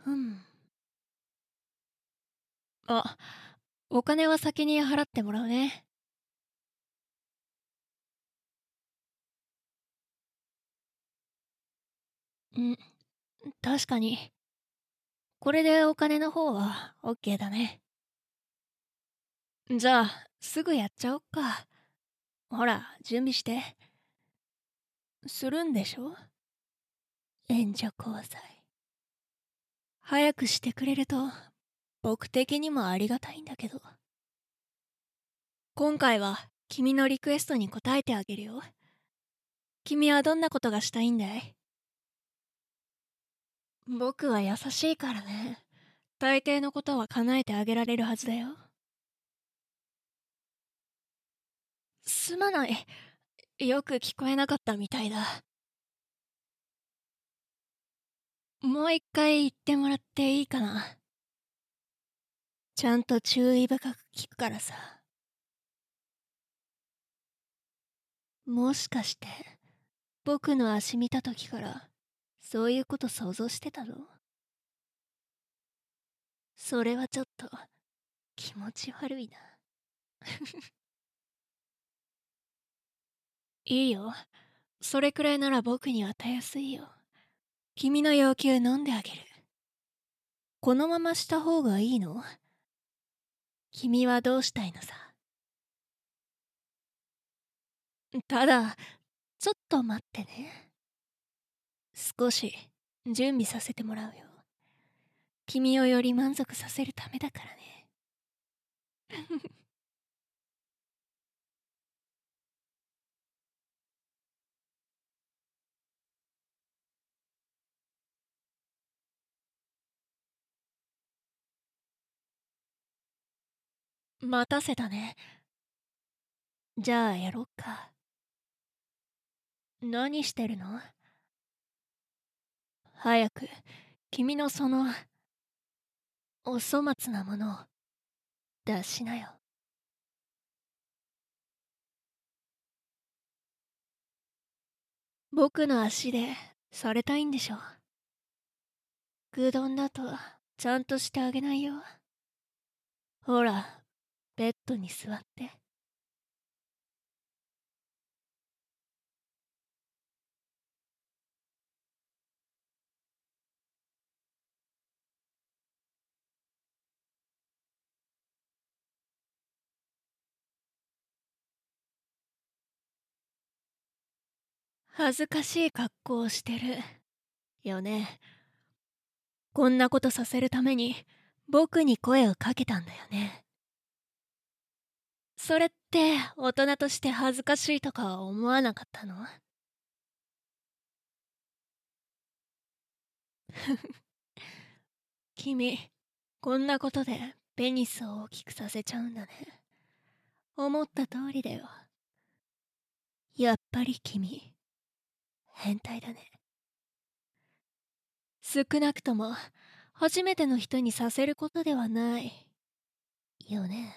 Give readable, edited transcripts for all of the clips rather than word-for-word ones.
うん。あ、お金は先に払ってもらうね。うん、確かに。これでお金の方は OK だね。じゃあ、すぐやっちゃおっか。ほら、準備して。するんでしょ？援助交際。早くしてくれると、僕的にもありがたいんだけど。今回は、君のリクエストに応えてあげるよ。君はどんなことがしたいんだい？僕は優しいからね。大抵のことは叶えてあげられるはずだよ。すまない。よく聞こえなかったみたいだ。もう一回言ってもらっていいかな。ちゃんと注意深く聞くからさ。もしかして、僕の足見た時から、そういうこと想像してたの？それはちょっと、気持ち悪いな。いいよ。それくらいなら僕にはたやすいよ。君の要求飲んであげる。このまました方がいいの？君はどうしたいのさ。ただ、ちょっと待ってね。少し、準備させてもらうよ。君をより満足させるためだからね。待たせたね。じゃあやろっか。何してるの？早く、君のその、お粗末なものを出しなよ。僕の足でされたいんでしょ？グドンだとちゃんとしてあげないよ。ほら、ベッドに座って。恥ずかしい格好をしてる。よね。こんなことさせるために僕に声をかけたんだよね。それって大人として恥ずかしいとか思わなかったの？君、こんなことでペニスを大きくさせちゃうんだね。思った通りだよ。やっぱり君、変態だね。少なくとも、初めての人にさせることではない。よね。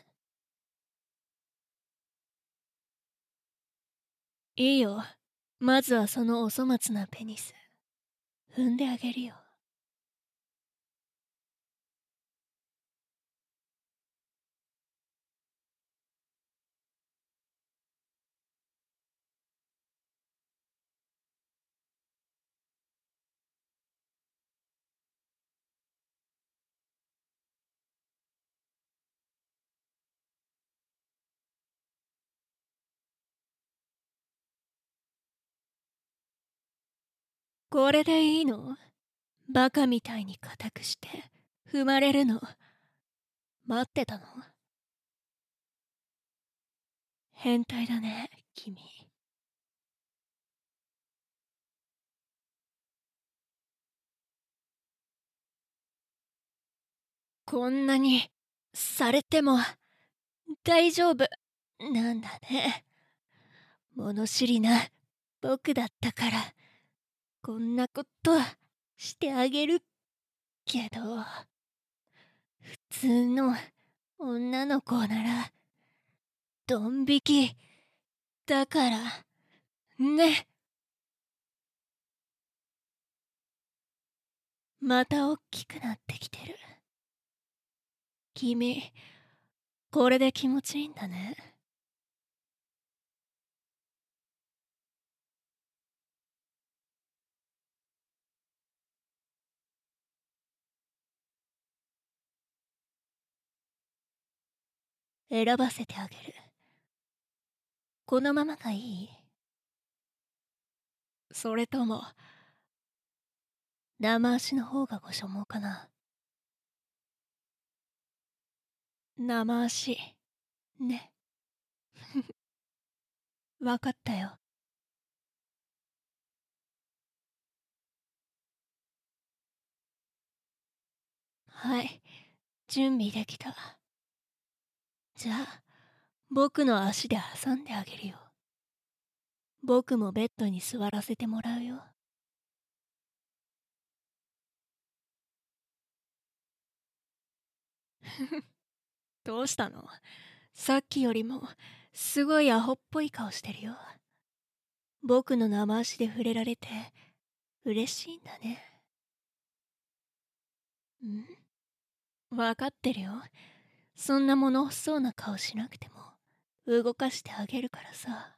いいよ。まずはそのお粗末なペニス、踏んであげるよ。これでいいの？バカみたいに固くして、踏まれるの、待ってたの？変態だね、君。こんなに、されても、大丈夫、なんだね。物知りな、僕だったから、こんなことしてあげるけど、普通の女の子なら、ドン引き、だから、ね。 またおっきくなってきてる。君、これで気持ちいいんだね。選ばせてあげる。このままがいい？それとも生足の方がご所望かな？生足ね。わかったよ。はい、準備できた。じゃあ僕の足で挟んであげるよ。僕もベッドに座らせてもらうよ。どうしたの？さっきよりもすごいアホっぽい顔してるよ。僕の生足で触れられて嬉しいんだね。わかってるよ。そんな物欲しそうな顔しなくても動かしてあげるからさ。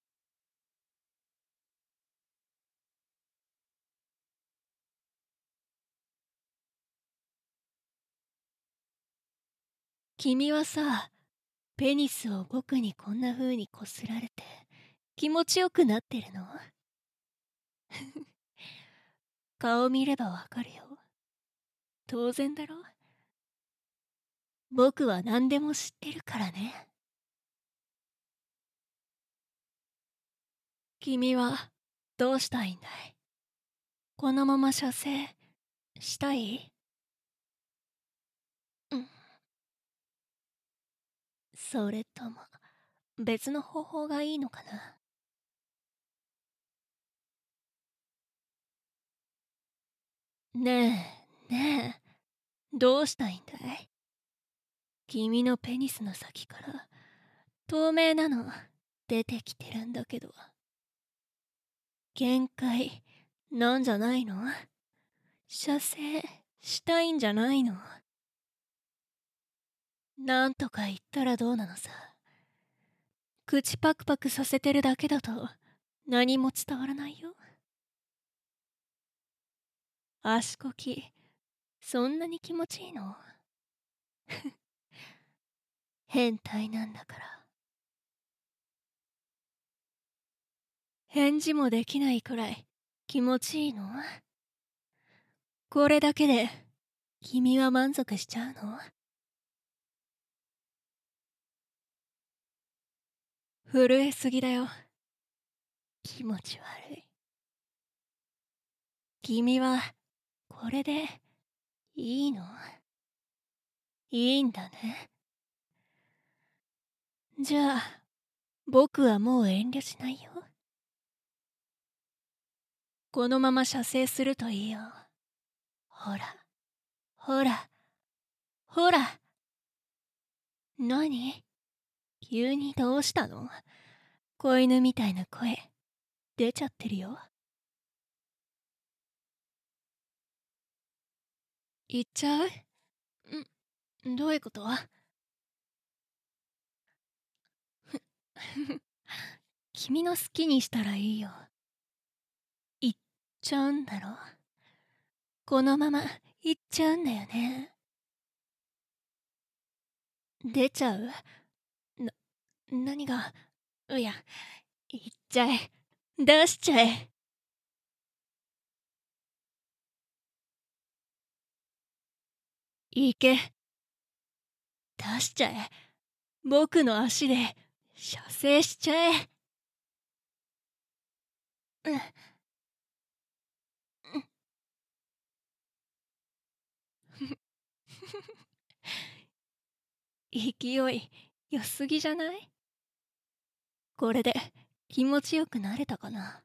君はさ、ペニスを僕にこんな風にこすられて気持ちよくなってるの？顔見ればわかるよ。当然だろ。僕は何でも知ってるからね。君はどうしたいんだい？このまま射精したい？うん。それとも別の方法がいいのかな？ねえねえ、どうしたいんだい？君のペニスの先から透明なの出てきてるんだけど、限界なんじゃないの？射精したいんじゃないの？なんとか言ったらどうなのさ。口パクパクさせてるだけだと何も伝わらないよ。足こきそんなに気持ちいいの？変態なんだから。返事もできないくらい気持ちいいの？これだけで君は満足しちゃうの？震えすぎだよ。気持ち悪い。君はこれでいいの？いいんだね。じゃあ僕はもう遠慮しないよ。このまま射精するといいよ。ほらほらほら。何？急にどうしたの？子犬みたいな声出ちゃってるよ。言っちゃう？どういうこと？君の好きにしたらいいよ。言っちゃうんだろ？このまま言っちゃうんだよね。出ちゃう？何が？いや、言っちゃえ。出しちゃえ。行け。出しちゃえ。僕の足で射精しちゃえ。うん。勢い良すぎじゃない？これで気持ちよくなれたかな？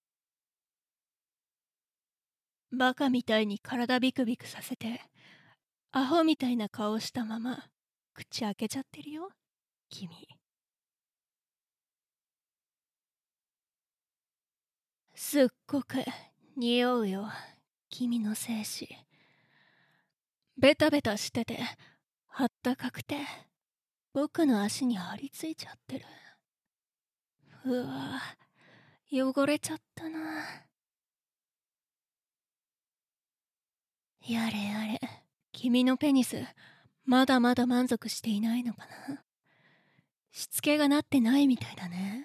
バカみたいに体ビクビクさせてアホみたいな顔したまま口開けちゃってるよ君。すっごく匂うよ君の精子。 ベタベタしててあったかくて僕の足に張り付いちゃってる。うわ汚れちゃったな。やれやれ、君のペニスまだまだ満足していないのかな。しつけがなってないみたいだね。